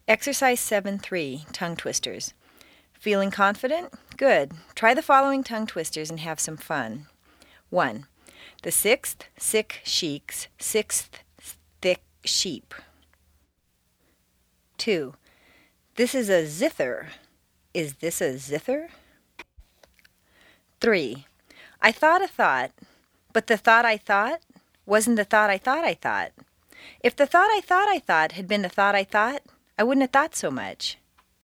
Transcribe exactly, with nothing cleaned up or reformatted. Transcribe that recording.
Exercise seven three, tongue twisters. Feeling confident? Good. Try the following tongue twisters and have some fun. one. The sixth, sick sheik's, sixth, thick sheep. two. This is a zither. Is this a zither? three. I thought a thought, but the thought I thought wasn't the thought I thought I thought. If the thought I thought I thought had been the thought I thought, I wouldn't have thought so much.